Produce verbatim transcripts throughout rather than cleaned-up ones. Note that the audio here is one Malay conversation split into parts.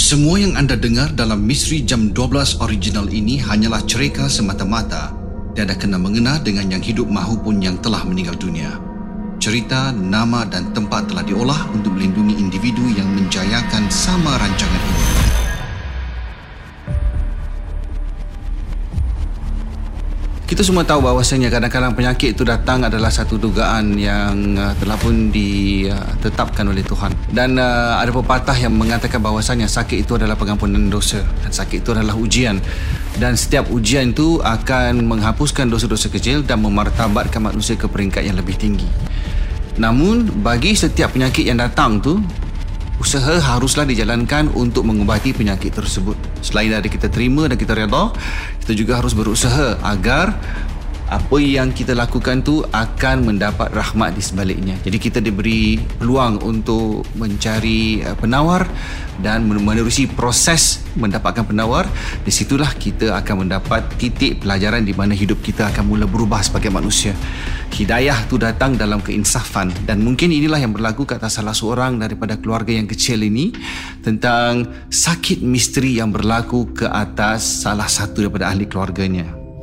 Semua yang anda dengar dalam Misteri Jam dua belas original ini hanyalah cerita semata-mata, tiada kena mengena dengan yang hidup mahupun yang telah meninggal dunia. Cerita, nama dan tempat telah diolah untuk melindungi individu yang menjayakan sama rancangan ini. Kita semua tahu bahawasanya kadang-kadang penyakit itu datang adalah satu dugaan yang uh, telah pun ditetapkan oleh Tuhan. Dan uh, ada pepatah yang mengatakan bahawasanya sakit itu adalah pengampunan dosa dan sakit itu adalah ujian. Dan setiap ujian itu akan menghapuskan dosa-dosa kecil dan memartabatkan manusia ke peringkat yang lebih tinggi. Namun bagi setiap penyakit yang datang tu, usaha haruslah dijalankan untuk mengubati penyakit tersebut. Selain dari kita terima dan kita redha, kita juga harus berusaha agar apa yang kita lakukan tu akan mendapat rahmat di sebaliknya. Jadi kita diberi peluang untuk mencari penawar dan menerusi proses mendapatkan penawar. Di situlah kita akan mendapat titik pelajaran di mana hidup kita akan mula berubah sebagai manusia. Hidayah tu datang dalam keinsafan, dan mungkin inilah yang berlaku ke atas salah seorang daripada keluarga yang kecil ini, tentang sakit misteri yang berlaku ke atas salah satu daripada ahli keluarganya.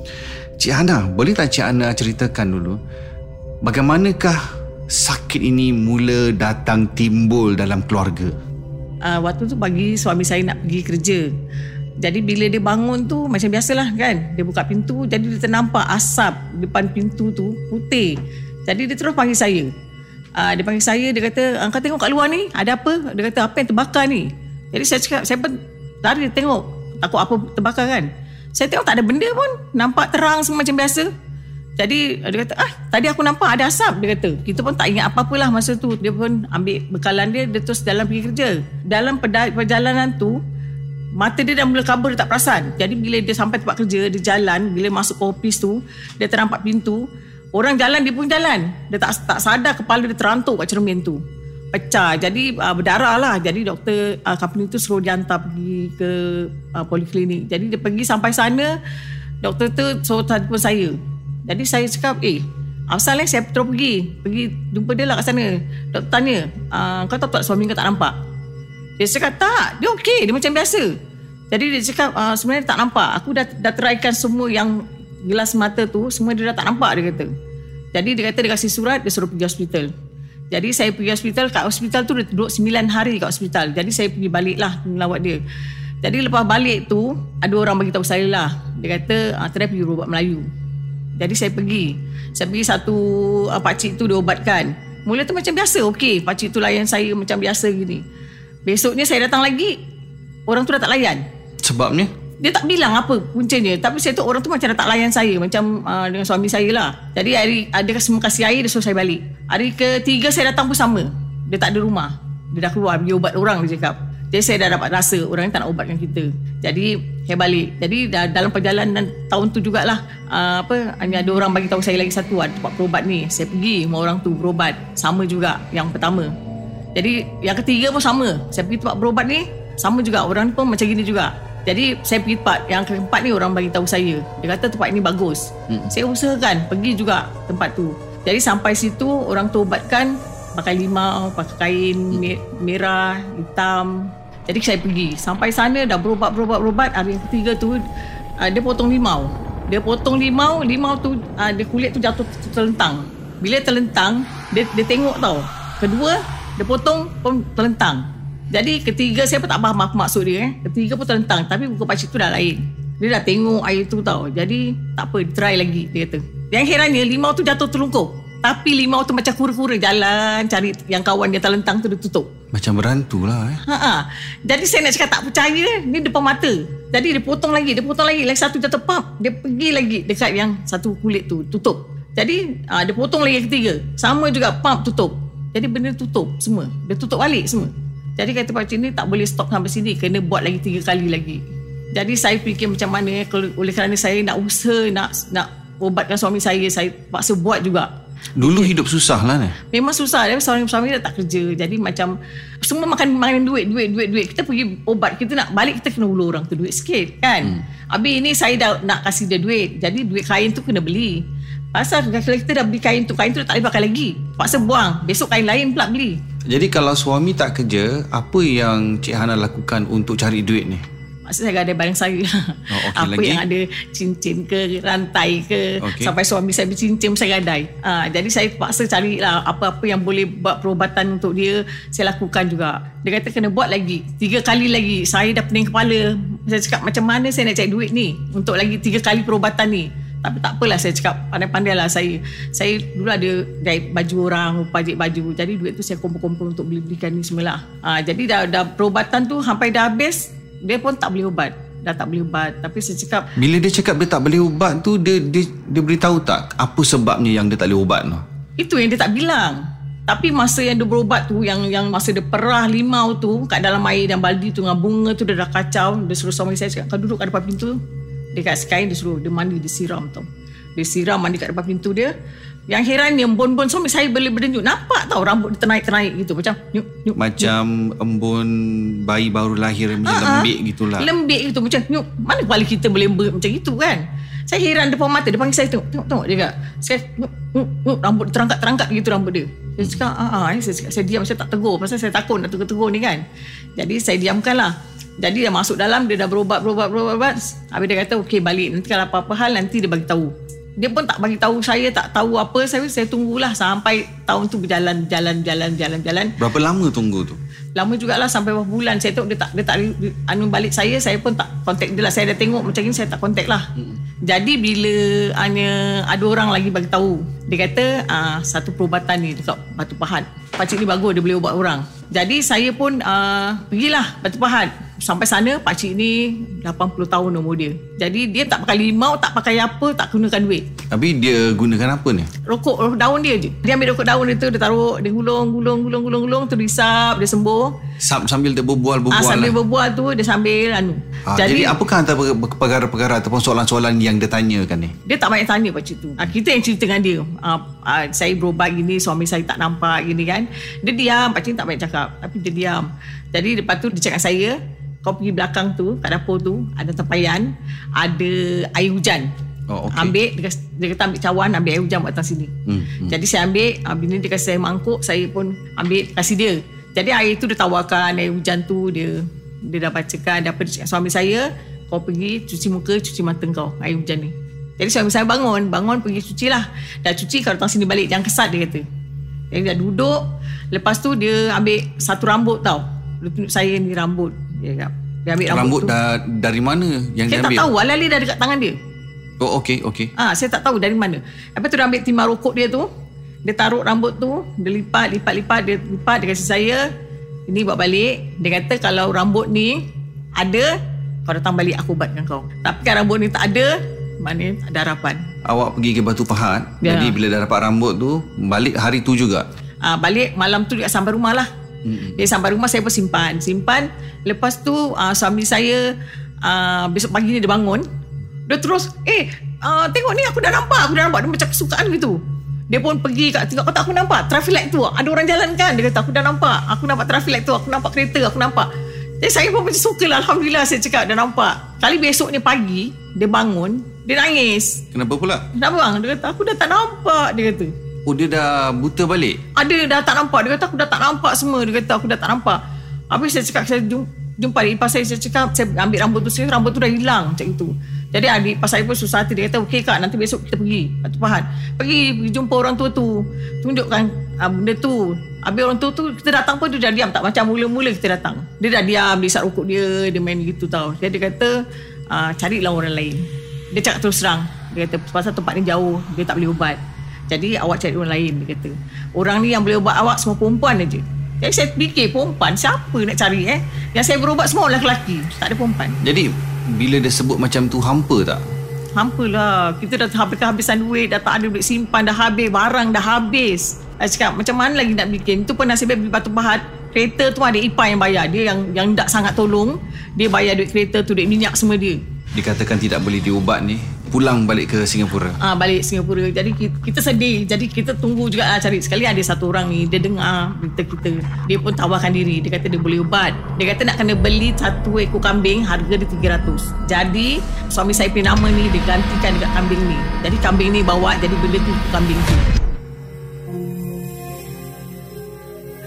Cik Hana, boleh tak Cik Hana ceritakan dulu bagaimanakah sakit ini mula datang timbul dalam keluarga? Uh, waktu tu pagi suami saya nak pergi kerja. Jadi bila dia bangun tu macam biasalah kan, dia buka pintu, jadi dia ternampak asap depan pintu tu putih. Jadi dia terus panggil saya. Uh, dia panggil saya, dia kata, "Kau tengok kat luar ni, ada apa?" Dia kata, "Apa yang terbakar ni?" Jadi saya cakap, saya pun lari tengok, takut apa terbakar kan. Saya tengok tak ada benda pun, nampak terang semua macam biasa. Jadi dia kata, ah tadi aku nampak ada asap, dia kata. Kita pun tak ingat apa-apalah masa tu. Dia pun ambil bekalan dia, dia terus jalan pergi kerja. Dalam perjalanan tu, mata dia dah mula kabur, dia tak perasan. Jadi bila dia sampai tempat kerja, dia jalan, bila masuk ke office tu, dia ternampak pintu, orang jalan, dia pun jalan. Dia tak tak sadar kepala dia terantuk kat cermin tu. Pecah, jadi uh, berdarah lah. Jadi doktor uh, company tu suruh dia hantar pergi ke uh, poliklinik. Jadi dia pergi sampai sana, doktor tu suruh telefon saya. Jadi saya cakap, eh asal eh saya terus pergi Pergi jumpa dia lah kat sana. Doktor tanya, uh, kau tahu tak suami kau tak nampak? Dia cakap, tak, dia okey, dia macam biasa. Jadi dia cakap, uh, sebenarnya tak nampak. Aku dah, dah teraikan semua yang gelas mata tu, semua dia dah tak nampak, dia kata. Jadi dia kata dia kasih surat, dia suruh pergi hospital. Jadi saya pergi hospital, kat hospital tu dia duduk sembilan hari kat hospital. Jadi saya pergi balik lah melawat dia. Jadi lepas balik tu, ada orang bagi tahu saya lah. Dia kata, ah, try pergi berubat Melayu. Jadi saya pergi. Saya pergi satu uh, pakcik tu diobatkan. Mula tu macam biasa, okey. Pakcik tu layan saya macam biasa gini. Besoknya saya datang lagi, orang tu dah tak layan. Sebabnya? Dia tak bilang apa puncanya. Tapi saya tu orang tu macam dah tak layan saya, macam uh, dengan suami saya lah. Jadi hari ada semua kasih air, dia suruh saya balik. Hari ketiga saya datang pun sama. Dia tak ada rumah, dia dah keluar pergi ubat orang, dia cakap. Jadi saya dah dapat rasa orang ni tak nak ubatkan kita. Jadi saya balik. Jadi dalam perjalanan tahun tu jugalah uh, apa, hanya ada orang bagi tahu saya lagi satu, ada tempat berubat ni. Saya pergi rumah orang tu berubat. Sama juga yang pertama. Jadi yang ketiga pun sama. Saya pergi tempat berubat ni, sama juga, orang pun macam gini juga. Jadi saya pergi tempat yang keempat ni, orang bagi tahu saya. Dia kata tempat ini bagus. Hmm. Saya usahakan pergi juga tempat tu. Jadi sampai situ orang tu ubatkan pakai limau, pakai kain merah, hitam. Jadi saya pergi. Sampai sana dah berubat-berubat-berubat. Hari yang ketiga tu uh, dia potong limau. Dia potong limau, limau tu uh, dia kulit tu jatuh terlentang. Bila terlentang, dia dia tengok tau. Kedua, dia potong pun terlentang. Jadi ketiga saya pun tak faham apa maksud dia eh. Ketiga pun terlentang, tapi muka pakcik tu dah lain. Dia dah tengok air tu tau. Jadi tak apa, try lagi, dia kata. Yang herannya limau tu jatuh terlungkup, tapi limau tu macam kura-kura jalan cari yang kawan dia terlentang tu, dia tutup. Macam berhantu lah eh. Ha-ha. Jadi saya nak cakap tak percaya, ni depan mata. Jadi dia potong lagi, dia potong lagi, lagi satu jatuh pap, dia pergi lagi dekat yang satu kulit tu, tutup. Jadi aa, dia potong lagi yang ketiga, sama juga pap, tutup. Jadi benda tutup semua, dia tutup balik semua. Jadi kata pakcik ni tak boleh stop sampai sini, kena buat lagi tiga kali lagi. Jadi saya fikir macam mana, oleh kerana saya nak usaha nak nak ubatkan suami saya, saya paksa buat juga. Dulu hidup susah lah ni. Memang susah. Suami-suami dah tak kerja. Jadi macam semua makan makan duit, duit, duit, duit. Kita pergi ubat, kita nak balik, kita kena ulu orang tu duit sikit kan. Hmm. Habis ini saya dah nak kasih dia duit. Jadi duit kain tu kena beli. Pasal kalau kita dah beli kain tu, kain tu dah tak boleh pakai lagi, paksa buang. Besok kain lain pula beli. Jadi kalau suami tak kerja, apa yang Cik Hana lakukan untuk cari duit ni? Maksud saya gadai barang saya. Oh, okay. Apa Lagi? yang ada cincin ke, rantai ke, Okay. sampai suami saya bercincin saya gadai. Ha, jadi saya terpaksa carilah apa-apa yang boleh buat perubatan untuk dia, saya lakukan juga. Dia kata kena buat lagi, tiga kali lagi. Saya dah pening kepala. Saya cakap macam mana saya nak cari duit ni untuk lagi tiga kali perubatan ni. Tapi tak apalah, saya cakap pandai-pandai lah saya. Saya dulu ada jahit baju orang, pajik baju. Jadi duit tu saya kumpul-kumpul untuk beli-belikan ni semua lah. Ha, jadi dah, dah perubatan tu sampai dah habis, dia pun tak boleh ubat. Dah tak boleh ubat. Tapi saya cakap, Bila dia cakap dia tak boleh ubat tu, dia dia, dia beritahu tak apa sebabnya yang dia tak boleh ubat tu? itu yang dia tak bilang. Tapi masa yang dia berubat tu, yang yang masa dia perah limau tu kat dalam air dan baldi tu dengan bunga tu, dia dah kacau. Dia suruh suami saya cakap, kau duduk kat depan pintu. Dia kat kain, dia suruh dia mandi, dia siram tau. Dia siram mandi kat depan pintu dia. Yang heran yang bon-bon suami saya boleh berdenyut. Nampak tau rambut dia ternaik-ternaik gitu. Macam nyuk, nyuk, Macam nyuk. embun bayi baru lahir macam Ha-ha. lembik gitulah. Lembik gitu. Macam nyuk. Mana kepala kita boleh ber, macam itu kan. Saya heran depan mata. Dia panggil saya, tengok, tengok, tengok dia kata. Saya nyuk, nyuk, nyuk. Rambut terangkat-terangkat gitu rambut dia. Saya cakap, ah, ah. Saya, cakap, saya diam, saya tak tegur. Pasal saya takut nak tegur-tegur ni kan. Jadi saya diamkan lah. Jadi dia masuk dalam, dia dah berubat, berubat, berubat, berubat. Habis dia kata, okey balik. Nanti kalau apa-apa hal, nanti dia bagi tahu. Dia pun tak bagi tahu saya, tak tahu apa. Saya saya tunggulah sampai tahun tu berjalan, jalan, jalan, jalan, jalan. Berapa lama tunggu tu? Lama jugalah sampai berapa bulan. Saya tengok dia tak, dia tak anu balik saya, saya pun tak kontak dia lah. Saya dah tengok macam ni, saya tak kontak lah. Hmm. Jadi bila hanya ada orang lagi bagi tahu, dia kata ah, satu perubatan ni dekat Batu Pahat. Pakcik ni bagus, dia boleh ubat orang. Jadi saya pun ah, pergilah Batu Pahat. Sampai sana pakcik ni lapan puluh tahun umur dia. Jadi dia tak pakai limau, tak pakai apa, tak gunakan duit. Tapi dia gunakan apa ni? Rokok, rokok daun dia je. Dia ambil rokok daun dia tu, dia taruh, dia gulung, gulung, gulung, gulung, gulung, tu dihisap, dia sembuh. Sam, sambil dia berbual-berbual Ah, sambil lah. berbual tu, dia sambil anu. Ah, jadi, jadi apakah antara perkara-perkara ataupun soalan-soalan yang dia tanyakan ni? Dia tak banyak tanya pakcik tu. Ah, kita yang cerita dengan dia. Ah, ah, saya berubat gini, suami saya tak nampak gini kan. Dia diam, pakcik tak banyak cakap. Tapi dia diam. Jadi lepas tu dia cakap dengan saya, kau pergi belakang tu, kat dapur tu, ada tempayan, ada air hujan. Oh, okay. Ambil, dia kata, dia kata ambil cawan, ambil air hujan buat datang sini. Hmm, hmm. Jadi saya ambil, bini dia kasi saya mangkuk, saya pun ambil, kasih dia. Jadi air tu dia tawarkan, air hujan tu dia dia dah bacakan, dia apa dia cakap suami saya, kau pergi cuci muka, cuci mata kau, air hujan ni. Jadi suami saya bangun, bangun pergi cuci lah. Dah cuci, kalau datang sini balik, jangan kesat dia kata. Jadi dia duduk, lepas tu dia ambil satu rambut tau. Dia tunjuk saya ni rambut. Dia, dia ambil rambut, Rambut tu. dah, dari mana yang Saya dia ambil? tak tahu, alih-alih dah dekat tangan dia. Oh, okey, okey. Ah, saya tak tahu dari mana. Lepas tu dia ambil timah rokok dia tu, dia taruh rambut tu, dia lipat, lipat, lipat, dia lipat, dia kasi saya, ini bawa balik. Dia kata kalau rambut ni ada, kau datang balik aku ubatkan kau. Tapi kalau rambut ni tak ada, maknanya tak ada harapan. Awak pergi ke Batu Pahat, Ya. jadi bila dah dapat rambut tu, balik hari tu juga? Ah, balik malam tu dia sampai rumah lah. Hmm. Dia sampai rumah, saya pun simpan. Simpan, lepas tu ah, suami saya ah, besok pagi ni dia bangun. Dia terus, eh ah, tengok ni aku dah nampak, aku dah nampak. Dia macam kesukaan gitu. Dia pun pergi kat tengok, kau tak aku nampak traffic light tu, ada orang jalan kan. Dia kata aku dah nampak, aku nampak traffic light tu, aku nampak kereta, aku nampak. Jadi saya pun macam suka lah, Alhamdulillah saya cakap dah nampak. Kali besok ni pagi, dia bangun, dia nangis. Kenapa pula? Kenapa bang? Dia kata aku dah tak nampak, dia kata. Oh, dia dah buta balik? Ada dah tak nampak. Dia kata aku dah tak nampak semua. Dia kata aku dah tak nampak. Habis saya cakap, saya jumpa, jumpa adik ipar saya, saya cakap, saya ambil rambut tu, saya rambut tu dah hilang macam itu. Jadi adik ipar saya pun susah hati. Dia kata, okey kak, nanti besok kita pergi Batu Pahat. Pergi, pergi jumpa orang tua tu, tunjukkan uh, benda tu. Habis orang tua tu, kita datang pun dia dah diam. Tak macam mula-mula kita datang. Dia dah diam, dia isap rokok dia, dia main gitu tau. Jadi dia kata, uh, carilah orang lain. Dia cakap terus terang. Dia kata, pasal tempat ni jauh, dia tak boleh ubat. Jadi awak cari orang lain, dia kata. Orang ni yang boleh ubat awak semua perempuan aja. Jadi saya fikir, perempuan siapa nak cari eh? Yang saya berubat semua lelaki, tak ada perempuan. Jadi bila dia sebut macam tu, hampa tak? Hampa lah. Kita dah habis kehabisan duit, dah tak ada duit simpan, dah habis, barang dah habis. Saya cakap, macam mana lagi nak bikin? Itu pun nasib baik beli Batu Pahat. Kereta tu ada ipar yang bayar. Dia yang yang tak sangat tolong. Dia bayar duit kereta tu, duit minyak semua dia. Dikatakan tidak boleh diubat ni, pulang balik ke Singapura. Ah, balik Singapura. Jadi kita, kita sedih. Jadi kita tunggu juga lah cari. Sekali ada satu orang ni, dia dengar berita kita. Dia pun tawarkan diri. Dia kata dia boleh ubat. Dia kata nak kena beli satu ekor kambing, harga dia tiga ratus. Jadi suami saya punya nama ni dia gantikan dekat kambing ni. Jadi kambing ni bawa jadi benda tu kambing tu.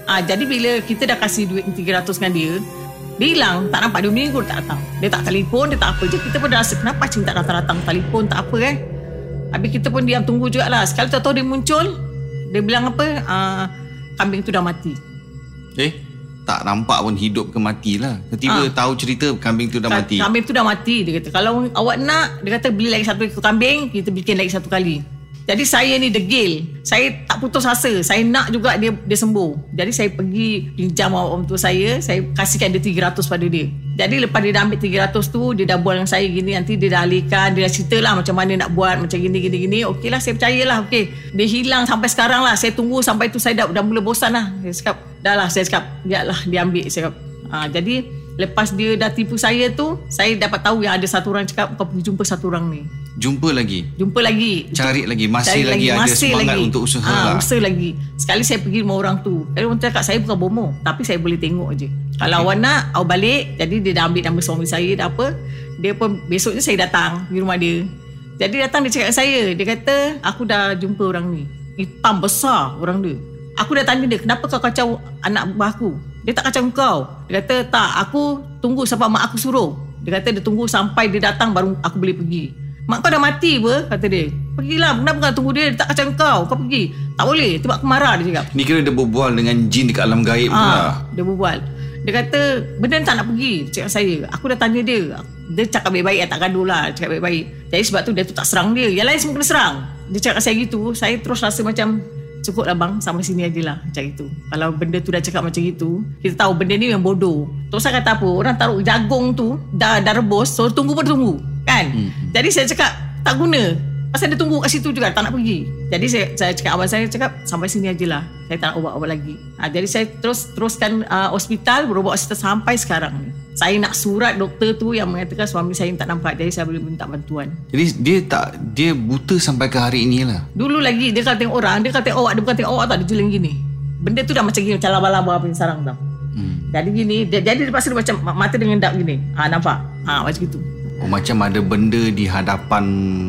Ah, jadi bila kita dah kasih duit tiga ratus dengan dia, dia hilang, tak nampak, dua minggu dia tak datang. Dia tak telefon, dia tak apa je. Kita pun dah rasa, kenapa Cing tak datang-datang telefon, tak apa kan. Habis kita pun diam tunggu jugalah. Sekali tahu-tahu dia muncul, dia bilang apa, ah, kambing tu dah mati. Eh, tak nampak pun hidup ke mati lah. Tiba-tiba ha. tahu cerita kambing tu dah Ka- mati. Kambing tu dah mati. Dia kata, kalau awak nak, dia kata beli lagi satu ekor kambing, kita bikin lagi satu kali. Jadi saya ni degil. Saya tak putus asa. Saya nak juga dia dia sembuh. Jadi saya pergi pinjam orang tua saya. Saya kasihkan dia tiga ratus pada dia. Jadi lepas dia dah ambil tiga ratus tu, dia dah buat dengan saya gini. Nanti dia dah alihkan. Dia dah cerita lah macam mana nak buat. Macam gini, gini, gini. Okey lah, saya percayalah. Okey. Dia hilang sampai sekarang lah. Saya tunggu sampai tu saya dah, dah mula bosan lah. Saya cakap, dah lah. Saya cakap, biarlah dia ambil. Saya cakap. Ha, jadi lepas dia dah tipu saya tu, saya dapat tahu yang ada satu orang cakap, kau pergi jumpa satu orang ni. Jumpa lagi? Jumpa lagi. Cari lagi. Masih Cari lagi, lagi ada masih semangat lagi. untuk usaha ha, lah. Usaha lagi. Sekali saya pergi rumah orang tu. Jadi orang tu cakap, saya bukan bomoh, tapi saya boleh tengok je. Kalau okay. awak nak, awak balik. Jadi dia dah ambil nama suami saya, dah apa. Dia pun, besoknya saya datang di rumah dia. Jadi datang dia cakap saya. Dia kata, aku dah jumpa orang ni. Hitam besar orang dia. Aku dah tanya dia, kenapa kau kacau anak buah aku? Dia tak kacau kau. Dia kata, tak, aku tunggu sampai mak aku suruh. Dia kata dia tunggu sampai dia datang baru aku boleh pergi. Mak kau dah mati apa? Kata dia. Pergilah, kenapa kau tunggu dia? Dia tak kacau kau. Kau pergi. Tak boleh, sebab aku marah, dia cakap. Ni kira dia berbual dengan jin dekat alam gaib tu lah. Dia berbual. Dia kata, benda tak nak pergi. Dia cakap saya. Aku dah tanya dia. Dia cakap baik-baik, tak gaduh lah. Cakap baik-baik. Jadi sebab tu dia tu tak serang dia. Yang lain semua kena serang. Dia cakap saya gitu. Saya terus rasa macam, cukup lah bang, sampai sini aje lah. Macam itu. Kalau benda tu dah cakap macam itu, kita tahu benda ni yang bodoh. Terus saya kata apa, orang taruh jagung tu dah, dah rebus, so tunggu pun tunggu kan. hmm. Jadi saya cakap tak guna, pasal dia tunggu kat situ juga, tak nak pergi. Jadi saya, saya cakap, abang saya cakap sampai sini aje lah, saya tak nak ubat-ubat lagi. ha, Jadi saya terus teruskan uh, hospital, berubat hospital sampai sekarang ni. Saya nak surat doktor tu yang mengatakan suami saya tak nampak. Jadi saya boleh minta bantuan. Jadi dia tak, dia buta sampai ke hari ini lah. Dulu lagi dia kalau tengok orang, dia kalau tengok awak, dia bukan tengok awak tak, dia jeling gini. Benda tu dah macam gini, macam laba-laba apa yang sarang tau. hmm. Jadi gini, dia, jadi lepas tu dia macam mata dia ngendap gini. ha, Nampak? Ha, macam gitu. Oh, macam ada benda di hadapan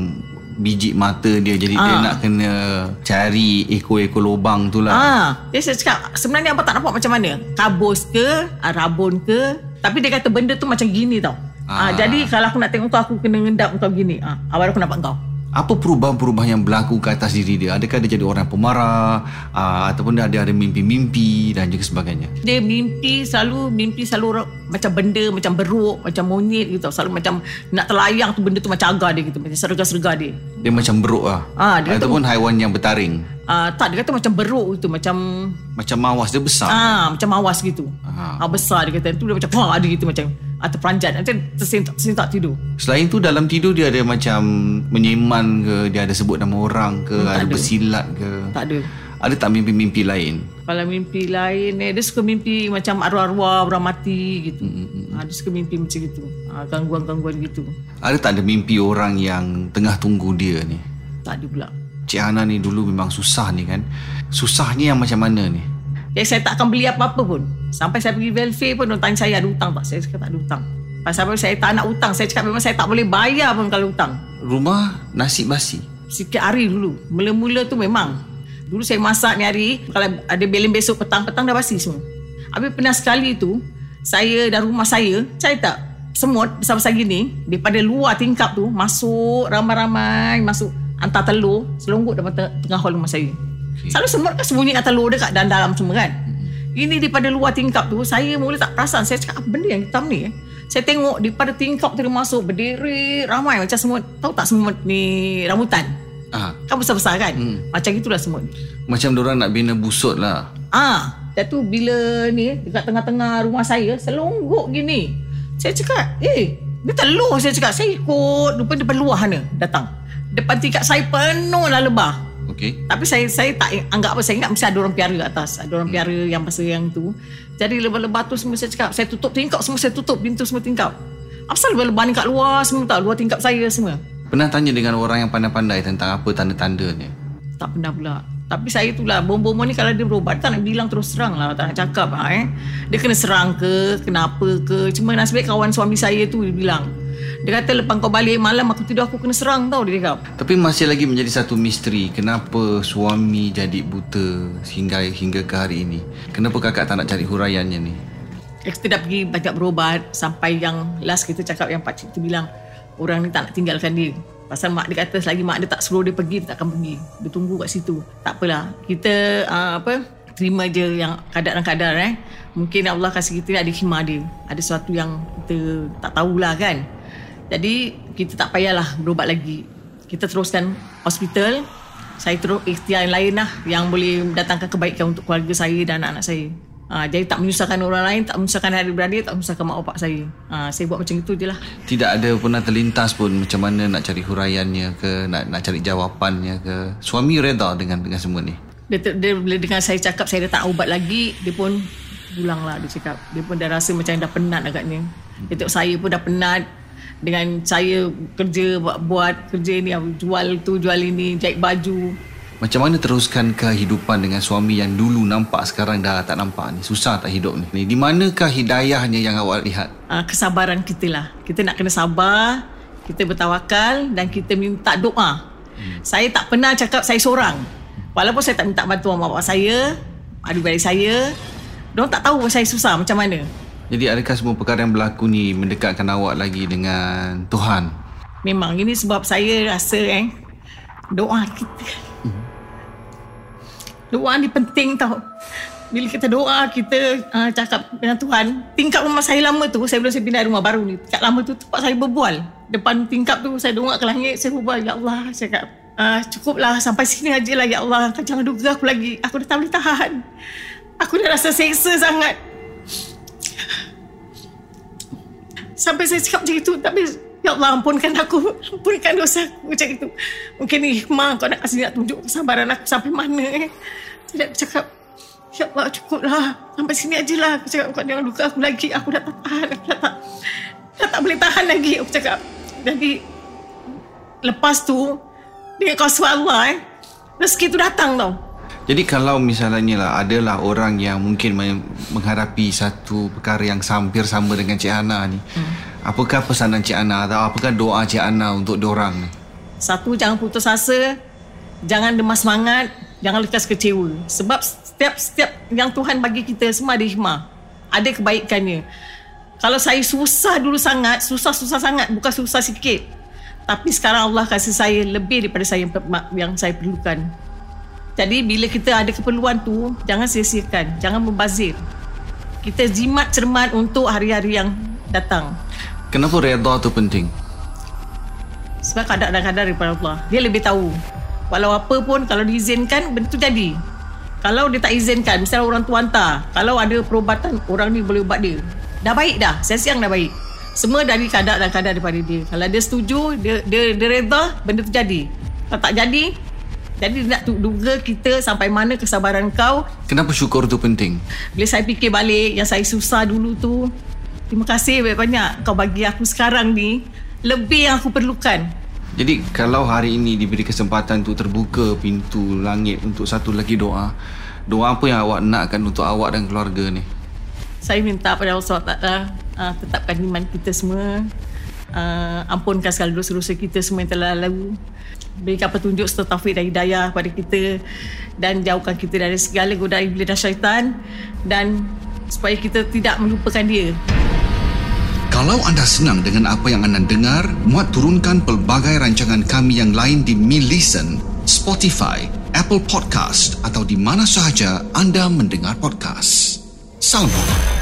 biji mata dia. Jadi ha. dia nak kena cari ekor-ekor lubang tu lah. ha. Jadi saya cakap, sebenarnya abang tak nampak macam mana, kabus ke, rabun ke. Tapi dia kata benda tu macam gini tau. ha. Ha, jadi kalau aku nak tengok kau, aku kena ngendap kau gini. ha, Baru aku nampak kau. Apa perubahan-perubahan yang berlaku ke atas diri dia? Adakah dia jadi orang pemarah, uh, ataupun dia ada, ada mimpi-mimpi dan juga sebagainya? Dia mimpi selalu, mimpi selalu macam benda, macam beruk, macam monyet gitu. Selalu macam nak terlayang tu, benda tu macam agar dia gitu, macam serga-serga dia. Dia macam beruk lah. Ah, dia ataupun kata, haiwan yang bertaring. Ah, tak, dia kata macam beruk gitu, macam macam mawas, dia besar. Ah, kan? Macam mawas gitu. Ah. ah besar dia kata. Tu dia macam wah, ada gitu macam ah, terperanjat, macam tersentak, tersentak tidur. Selain tu dalam tidur dia ada macam menyeman ke, dia ada sebut nama orang ke, hmm, ada, ada bersilat ke? Tak ada. Ada tak mimpi-mimpi lain? Kalau mimpi lain eh, dia suka mimpi macam arwah-arwah orang mati gitu. hmm, ah, Dia suka mimpi macam gitu, ah, gangguan-gangguan gitu. Ada tak ada mimpi orang yang tengah tunggu dia ni? Tak ada pula. Cik Hana ni dulu memang susah ni kan. Susahnya yang macam mana ni? Jadi saya tak akan beli apa-apa pun. Sampai saya pergi welfare pun, orang tanya saya ada hutang tak? Saya cakap tak ada hutang. Pasal saya tak nak hutang. Saya cakap memang saya tak boleh bayar pun kalau hutang. Rumah nasi basi? Sikit hari dulu. Mula-mula tu memang. Dulu saya masak ni hari, kalau ada beleng besok petang-petang dah basi semua. Habis pernah sekali tu, saya dan rumah saya, saya tak semut besar-besar gini, daripada luar tingkap tu, masuk ramai-ramai, masuk hantar telur, selonggut dalam tengah hall rumah saya. Okay. Selalu semut kan sembunyi kat telur dekat dalam dalam semua kan. Ini daripada luar tingkap tu, saya mula tak perasan. Saya cakap, apa benda yang hitam ni eh? Saya tengok daripada tingkap tu dia masuk, berdiri ramai macam semut. Tahu tak semut ni rambutan? Ah. Kan besar-besar kan? Hmm. Macam itulah semut. Macam diorang nak bina busut lah. Ah, dan tu bila ni dekat tengah-tengah rumah saya, selonggok gini. Saya cakap, eh, dia telur. Saya cakap, saya ikut depan depan luar sana datang. Depan tingkap saya penuh lah lebah. Okey. Tapi saya saya tak anggap apa, saya ingat mesti ada orang piara kat atas. Ada orang piara hmm. yang pasal yang tu. Jadi lebah-lebah tu semua saya cakap, saya tutup tingkap semua, saya tutup pintu semua tingkap. Asal lebah-lebah ni kat luar semua tak, luar tingkap saya semua. Pernah tanya dengan orang yang pandai-pandai tentang apa tanda-tanda ni? Tak pernah pula. Tapi saya itulah, bom-bom ni kalau dia berubat, tak nak bilang terus serang lah, tak nak cakap lah eh. Dia kena serang ke, kenapa ke. Cuma nasib baik kawan suami saya tu dia bilang, Dia kata lepas kau balik malam aku tidur aku kena serang tau, dia cakap. Tapi masih lagi menjadi satu misteri, kenapa suami jadi buta hingga hingga ke hari ini. Kenapa kakak tak nak cari huraiannya ni? Kita dah pergi banyak berobat sampai yang last kita cakap yang pakcik tu bilang orang ni tak nak tinggalkan dia. Pasal mak dia kata selagi mak dia tak suruh dia pergi, dia tak akan pergi. Dia tunggu kat situ. Tak apalah. Kita uh, apa terima je yang kadar dan kadar eh. Mungkin Allah kasih kita ada hikmah dia. Ada sesuatu yang kita tak tahulah kan. Jadi kita tak payahlah berobat lagi. Kita teruskan hospital. Saya terus ikhtiar yang lain lah yang boleh mendatangkan kebaikan untuk keluarga saya dan anak-anak saya. Ha, jadi tak menyusahkan orang lain, tak menyusahkan adik-beradik, tak menyusahkan mak bapak saya. Ha, saya buat macam itu je lah. Tidak ada pernah terlintas pun macam mana nak cari huraiannya ke, nak nak cari jawapannya ke. Suami reda dengan dengan semua ni? Dia, dia bila dengar saya cakap saya dah tak ubat lagi, dia pun pulang lah dia cakap. Dia pun dah rasa macam dah penat agaknya. Dia tengok saya pun dah penat dengan saya kerja, buat, buat kerja ni, jual tu, jual ini, jahit baju. Macam mana teruskan kehidupan dengan suami yang dulu nampak sekarang dah tak nampak ni? Susah tak hidup ni? Di manakah hidayahnya yang awak lihat? Uh, kesabaran kita lah. Kita nak kena sabar, kita bertawakal dan kita minta doa. Hmm. Saya tak pernah cakap saya seorang. Walaupun saya tak minta bantuan mak bapak saya, adik-beradik saya, diorang tak tahu saya susah macam mana. Jadi adakah semua perkara yang berlaku ni mendekatkan awak lagi dengan Tuhan? Memang ini sebab saya rasa eh, doa kita. Doa ni penting tau. Bila kita doa, kita uh, cakap dengan Tuhan. Tingkap rumah saya lama tu, saya belum saya pindah rumah baru ni. Tingkap lama tu tempat saya berbual. Depan tingkap tu saya dongak ke langit, saya berbual, ya Allah, saya cakap, uh, cukuplah sampai sini aja lah ya Allah. Kau jangan duga aku lagi. Aku dah tak boleh tahan. Aku dah rasa seksa sangat. Sampai saya cakap macam itu, tapi ya Allah ampunkan aku, ampunkan dosa aku macam itu. Mungkin ni hikmah kau nak kasih, nak tunjuk kesabaran aku sampai mana eh. Tidak cakap, ya Allah cukuplah, sampai sini ajalah. Aku cakap kau jangan duga aku lagi, aku dah tak tahan, aku dah tak, dah tak boleh tahan lagi, aku cakap. Jadi lepas tu dengan kuasa Allah eh, rezeki tu datang tau. Jadi kalau misalnya lah adalah orang yang mungkin menghadapi satu perkara yang hampir sama dengan Cik Hana ni, hmm. apakah pesanan Cik Hana atau apakah doa Cik Hana untuk diorang ni? Satu, jangan putus asa, jangan demas semangat, jangan lekas kecewa. Sebab setiap setiap yang Tuhan bagi kita semua ada hikmah, ada kebaikannya. Kalau saya susah dulu sangat, susah-susah sangat, bukan susah sikit. Tapi sekarang Allah kasih saya lebih daripada saya yang saya perlukan. Jadi bila kita ada keperluan tu, jangan sia-siakan, jangan membazir. Kita jimat cermat untuk hari-hari yang datang. Kenapa redha tu penting? Sebab kadar dan kadar daripada Allah. Dia lebih tahu. Walau apa pun, kalau diizinkan, benda tu jadi. Kalau dia tak izinkan, misalnya orang tu hantar, kalau ada perubatan, orang ni boleh ubat dia. Dah baik dah, siang-siang dah baik. Semua dari kadar dan kadar daripada dia. Kalau dia setuju, dia, dia, dia redha, benda tu jadi. Kalau tak jadi, jadi nak duga kita sampai mana kesabaran kau. Kenapa syukur tu penting? Bila saya fikir balik yang saya susah dulu tu, terima kasih banyak-banyak kau bagi aku sekarang ni lebih yang aku perlukan. Jadi kalau hari ini diberi kesempatan untuk terbuka pintu langit untuk satu lagi doa, doa apa yang awak nakkan untuk awak dan keluarga ni? Saya minta pada Allah subhanahu wa taala uh, tetapkan iman kita semua, uh, ampunkan segala dosa-dosa kita semua yang telah lalu, berikan petunjuk serta taufik dan hidayah kepada kita, dan jauhkan kita dari segala godaan iblis dan syaitan, dan supaya kita tidak melupakan dia. Kalau anda senang dengan apa yang anda dengar, muat turunkan pelbagai rancangan kami yang lain di Mi Listen, Spotify, Apple Podcast atau di mana sahaja anda mendengar podcast. Salam hormat.